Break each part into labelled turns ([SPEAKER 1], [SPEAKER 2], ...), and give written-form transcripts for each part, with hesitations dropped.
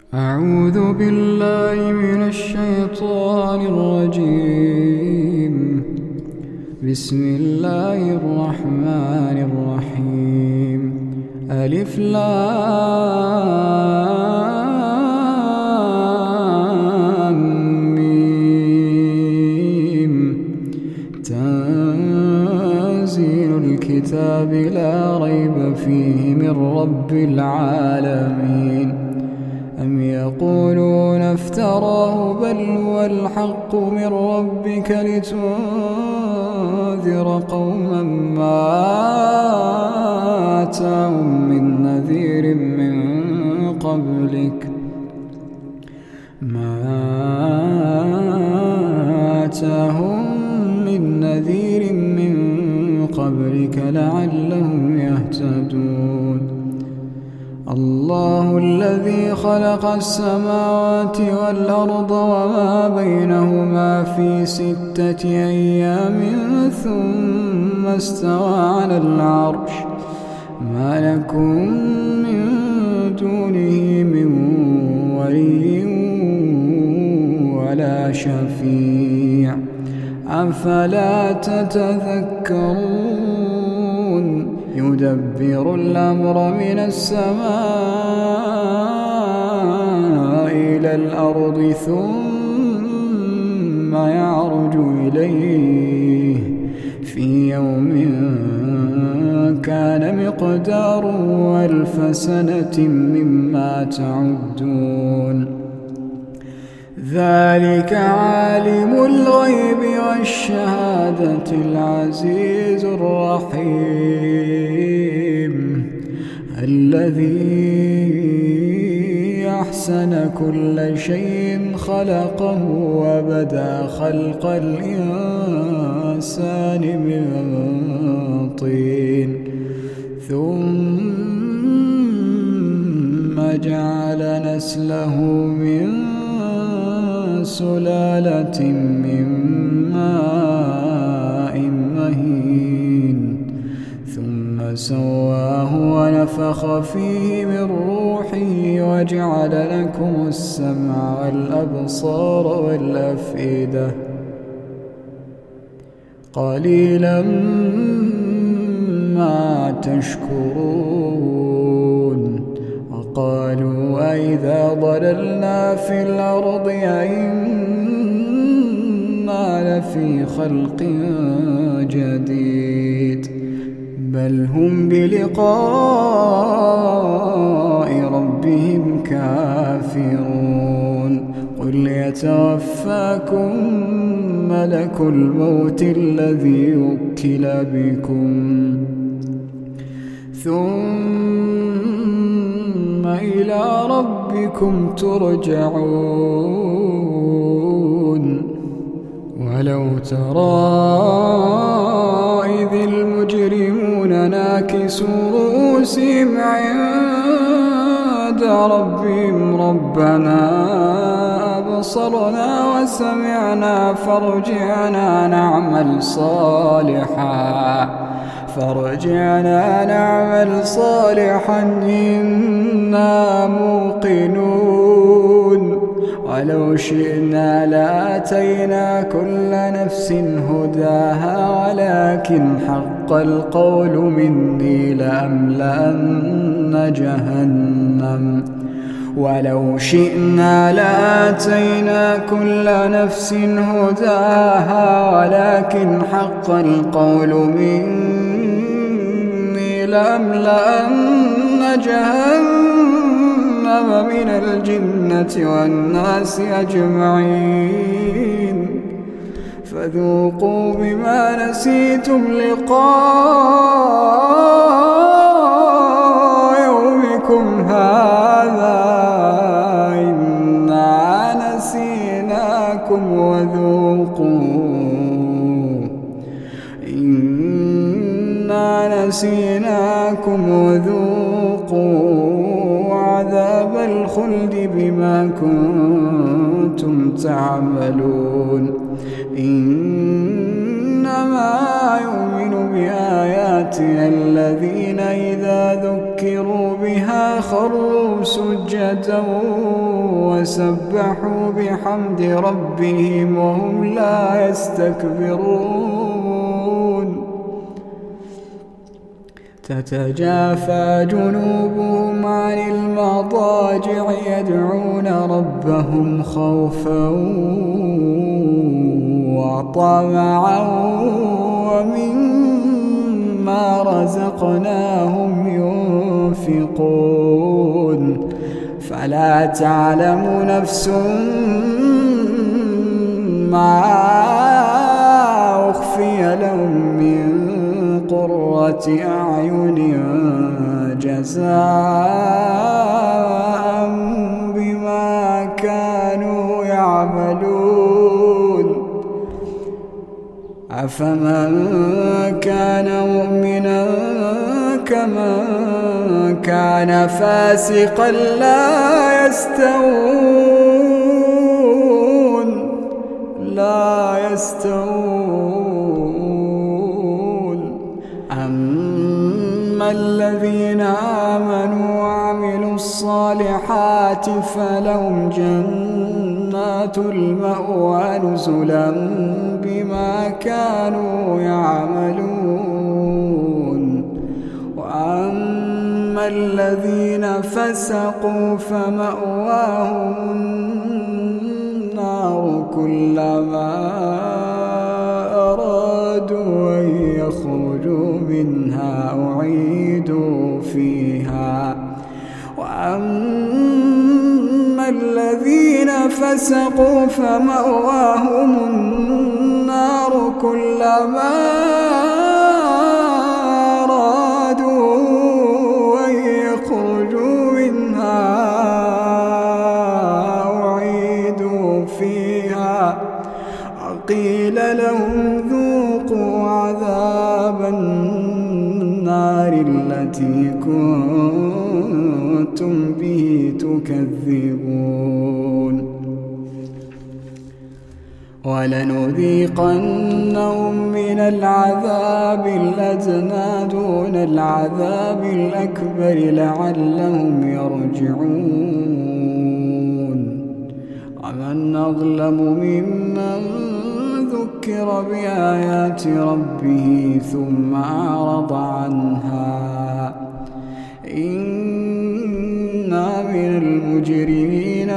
[SPEAKER 1] أعوذ بالله من الشيطان الرجيم. بسم الله الرحمن الرحيم. ألف لام ميم. تنزيل الكتاب لا ريب فيه من رب العالمين. أم يقولون افتراه بل هو الحق من ربك لتنذر قوما ما آتاهم من نذير من قبلك لعلهم يهتدون. الله الذي خلق السماوات والأرض وما بينهما في 6 أيام ثم استوى على العرش. ما لكم من دونه من ولي ولا شفيع أفلا تتذكرون. يدبر الأمر من السماء إلى الأرض ثم يعرج إليه في يوم كان مقداره 1000 سنة مما تعدون. ذلك عالم الغيب والشهادة العزيز الرحيم، الذي أحسن كل شيء خلقه وبدأ خلق الإنسان من طين ثم جعل نسله من سلالة من ماء مهين ثم سواه ونفخ فيه من روحه وجعل لكم السمع والأبصار والأفئدة قليلا ما تشكرون. وقالوا أئذا ضللنا في الأرض أئنا لفي خلق جديد بل هم بلقاء ربهم كافرون. قل يتوفاكم ملك الموت الذي وكل بكم ثم إلى ربكم ترجعون. ولو ترى إذ المجرمون ناكسوا رؤوسهم عند ربهم ربنا أبصرنا وسمعنا فارجعنا نعمل صالحا إنا موقنون. ولو شئنا لآتينا كل نفس هداها ولكن حق القول مني لأملأن جهنم. ولو شئنا لآتينا كل نفس هداها ولكن حق القول مني لأملأن جهنم من الجنة والناس أجمعين. فذوقوا بما نسيتم لقاء يومكم هذا إنا نسيناكم وذوقوا عذاب الخلد بما كنتم تعملون. إنما يؤمن بآياتنا الذين إذا ذكروا بها خروا سجدا وسبحوا بحمد ربهم وهم لا يستكبرون تتجافى جنوبهم عن المضاجع يدعون ربهم خوفا وطمعا ومما رزقناهم ينفقون فلا تعلم نفس ما أخفي لهم من قرة أعين جزاء بما كانوا يعملون أفمن كان مؤمنا كمن كان فاسقا لا يستوون أما الذين آمنوا وعملوا الصالحات فلهم جنات المأوى نزلا بما كانوا يعملون وأما الذين فسقوا فمأواهم النار كلما أرادوا أن يخرجوا منها أعيدوا فيها وأما الذين فسقوا فمأواهم النار كلما أرادوا أن يخرجوا منها أعيدوا فيها وقيل لهم ذوقوا عذاب النار التي كنتم به تكذبون ولنذيقنهم من العذاب الأدنى دون العذاب الأكبر لعلهم يرجعون ومن أظلم ممن ذكر بآيات ربه ثم أعرض عنها إنا من المجرمين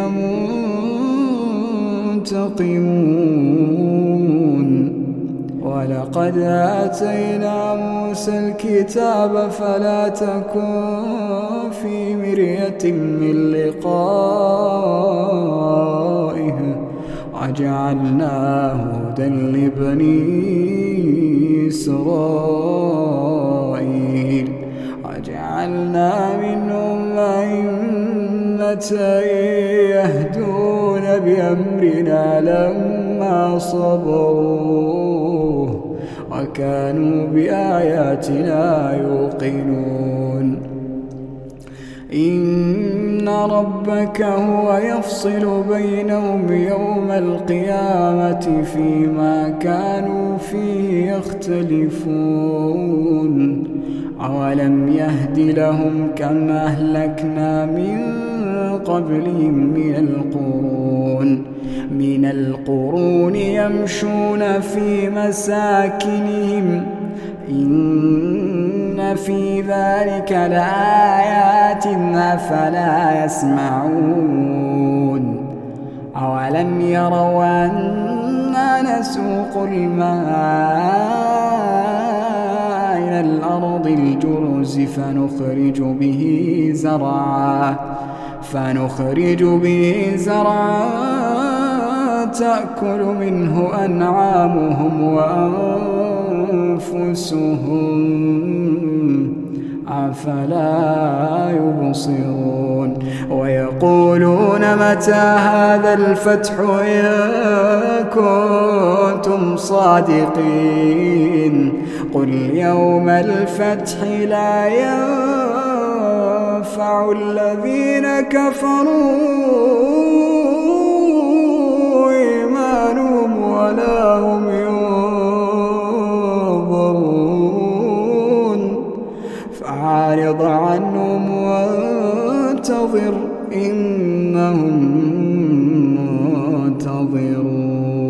[SPEAKER 1] منتقمون ولقد آتينا موسى الكتاب فلا تكن في مرية من لقائه وجعلناه هدى لبني إسرائيل وجعلنا منهم أئمة يهدون بأمرنا لما صبروا وكانوا بآياتنا يوقنون إن ربك هو يفصل بينهم يوم القيامة فيما كانوا فيه يختلفون أولم يهد لهم كما أهلكنا من قبلهم من القرون يمشون في مساكنهم إن في ذلك لآيات أفلا يسمعون أولم يروا أنا نسوق الماء إلى الأرض الجرز فنخرج به زرعا تأكل منه أنعامهم وأنفسهم أفلا يبصرون ويقولون متى هذا الفتح إن كنتم صادقين قل يوم الفتح لا ينفع الذين كفروا إيمانهم ولا هم ينظرون فأعرض عنهم وانتظر إنهم منتظرون.